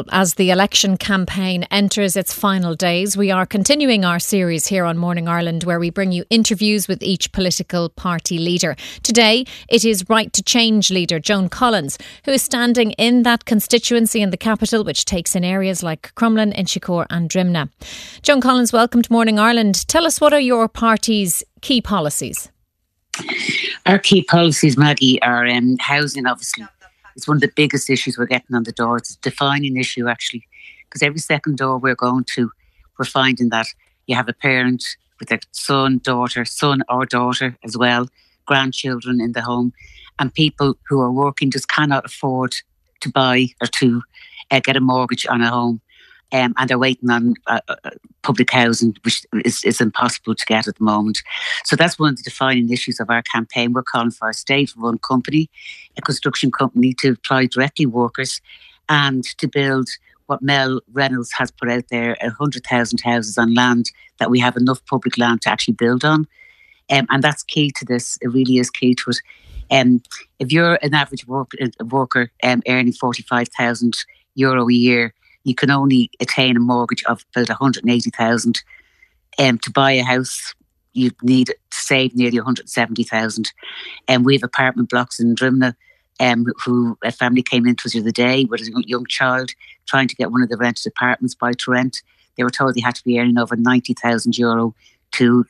as the election campaign enters its final days. We are continuing our series here on Morning Ireland where we bring you interviews with each political party leader. Today it is Right to Change leader Joan Collins who is standing in that constituency in the capital, which takes in areas like Crumlin, Inchicore and Drimnagh. Joan Collins, welcome to Morning Ireland. Tell us, what are your party's key policies? Our key policies, Maggie, are housing, obviously. It's one of the biggest issues we're getting on the door. It's a defining issue, actually, because every second door we're going to, we're finding that you have a parent with a son or daughter as well, grandchildren in the home, and people who are working just cannot afford to buy or to get a mortgage on a home. And they're waiting on public housing, which is impossible to get at the moment. So that's one of the defining issues of our campaign. We're calling for a state-run company, a construction company, to apply directly workers and to build what Mel Reynolds has put out there, 100,000 houses on land that we have enough public land to actually build on. And that's key to this. It really is key to it. If you're an average worker earning €45,000 a year, you can only attain a mortgage of about 180,000. To buy a house, you need to save nearly 170,000. And we have apartment blocks in Drimnagh, who a family came into us the other day with a young child trying to get one of the rented apartments by to rent. They were told they had to be earning over €90,000 to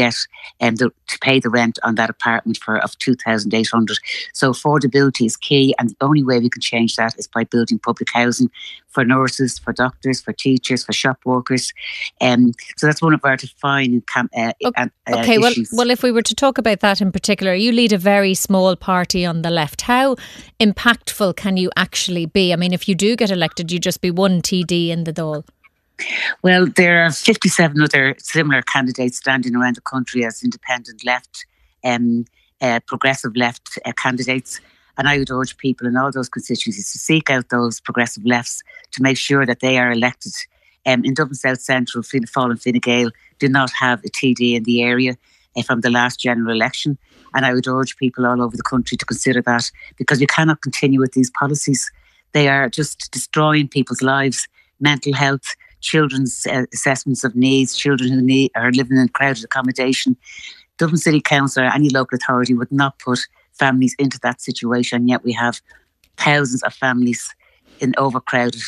to pay the rent on that apartment of 2,800. So affordability is key, and the only way we can change that is by building public housing for nurses, for doctors, for teachers, for shop workers. So that's one of our defining issues. Well, if we were to talk about that in particular, you lead a very small party on the left. How impactful can you actually be? I mean, if you do get elected, you just be one TD in the Dáil. Well, there are 57 other similar candidates standing around the country as independent left, progressive left candidates. And I would urge people in all those constituencies to seek out those progressive lefts to make sure that they are elected. In Dublin South Central, Fianna Fáil and Fine Gael do not have a TD in the area from the last general election. And I would urge people all over the country to consider that, because we cannot continue with these policies. They are just destroying people's lives, mental health, children's assessments of needs, children who are living in crowded accommodation. Dublin City Council or any local authority would not put families into that situation, yet we have thousands of families in overcrowded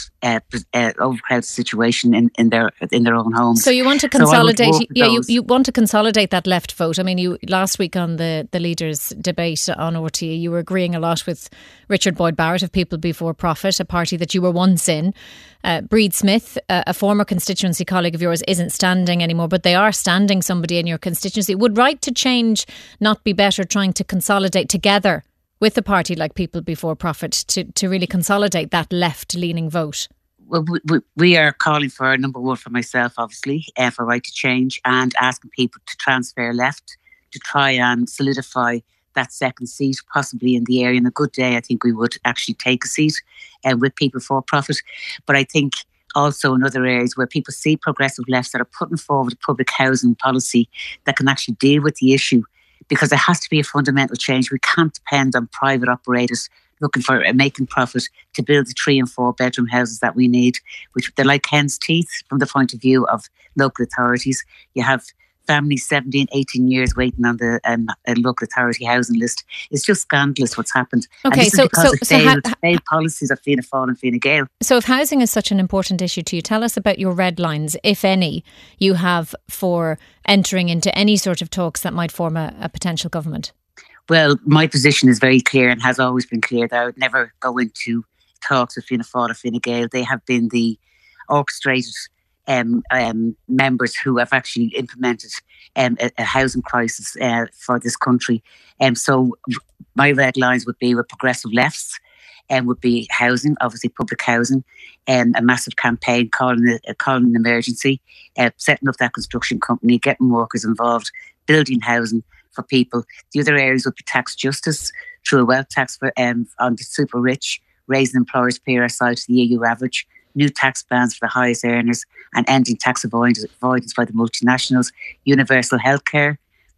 situation in their own homes. So you want to consolidate? You want to consolidate that left vote. I mean, you last week on the leaders' debate on RTE, you were agreeing a lot with Richard Boyd Barrett of People Before Profit, a party that you were once in. Breed Smith, a former constituency colleague of yours, isn't standing anymore, but they are standing somebody in your constituency. Would Right to Change not be better trying to consolidate together with a party like People Before Profit to really consolidate that left-leaning vote? Well, we are calling for, number one, for myself, obviously, for Right to Change, and asking people to transfer left to try and solidify that second seat, possibly in the area. On a good day, I think we would actually take a seat with People Before Profit. But I think also in other areas where people see progressive lefts that are putting forward a public housing policy that can actually deal with the issue, because there has to be a fundamental change. We can't depend on private operators looking for making profit to build the 3 and 4 bedroom houses that we need, which they're like hen's teeth from the point of view of local authorities. You have families 17, 18 years waiting on the local authority housing list. It's just scandalous what's happened. Okay, so failed policies of Fianna Fáil and Fine Gael. So if housing is such an important issue to you, tell us about your red lines, if any, you have for entering into any sort of talks that might form a potential government. Well, my position is very clear and has always been clear that I would never go into talks with Fianna Fáil or Fine Gael. They have been the orchestrated members who have actually implemented a housing crisis for this country. So my red lines would be with progressive lefts, and would be housing, obviously public housing, a massive campaign calling an emergency, setting up that construction company, getting workers involved, building housing for people. The other areas would be tax justice through a wealth tax on the super rich, raising employers' PRSI to the EU average, new tax bans for the highest earners, and ending tax avoidance by the multinationals, universal healthcare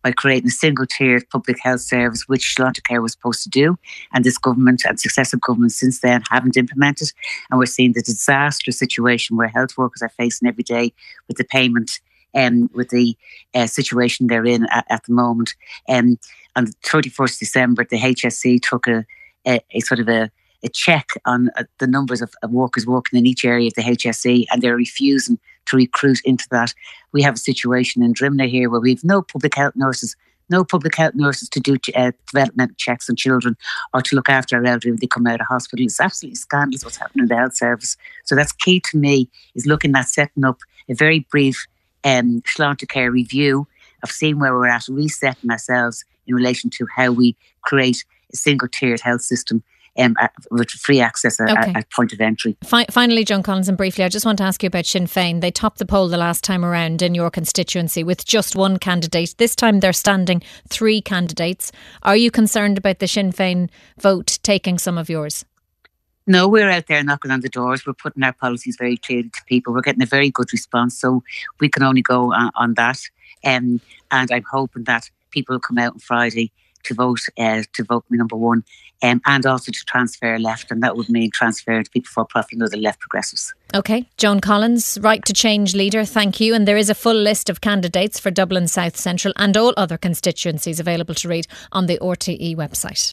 by creating a single-tiered public health service, which Sláintecare was supposed to do, and this government and successive governments since then haven't implemented. And we're seeing the disastrous situation where health workers are facing every day with the payment with the situation they're in at the moment. On the 31st December, the HSE took a sort of a check on the numbers of workers working in each area of the HSE, and they're refusing to recruit into that. We have a situation in Drimnagh here where we have no public health nurses to do developmental checks on children or to look after our elderly when they come out of hospital. It's absolutely scandalous what's happening in the health service. So that's key to me, is looking at setting up a very brief Sláintecare review of seeing where we're at, resetting ourselves in relation to how we create a single-tiered health system with free access at point of entry. Finally, Joan Collins, and briefly, I just want to ask you about Sinn Féin. They topped the poll the last time around in your constituency with just one candidate. This time they're standing 3 candidates. Are you concerned about the Sinn Féin vote taking some of yours? No, we're out there knocking on the doors. We're putting our policies very clearly to people. We're getting a very good response, so we can only go on that. And I'm hoping that people will come out on Friday to vote me number 1, and also to transfer left, and that would mean transfer to people for profit and other left progressives. OK, Joan Collins, Right to Change leader, thank you. And there is a full list of candidates for Dublin South Central and all other constituencies available to read on the RTE website.